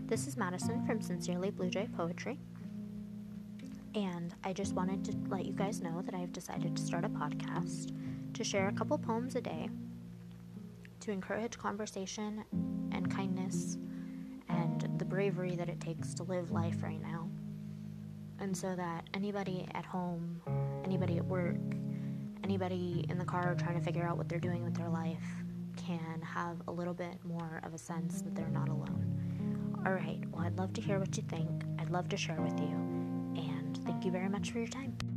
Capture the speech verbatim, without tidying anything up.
This is Madison from Sincerely Blue Jay Poetry, and I just wanted to let you guys know that I've decided to start a podcast to share a couple poems a day to encourage conversation and kindness and the bravery that it takes to live life right now. And so that anybody at home, anybody at work, anybody in the car trying to figure out what they're doing with their life can have a little bit more of a sense that they're not alone. Alright, well, I'd love to hear what you think. I'd love to share with you. And thank you very much for your time.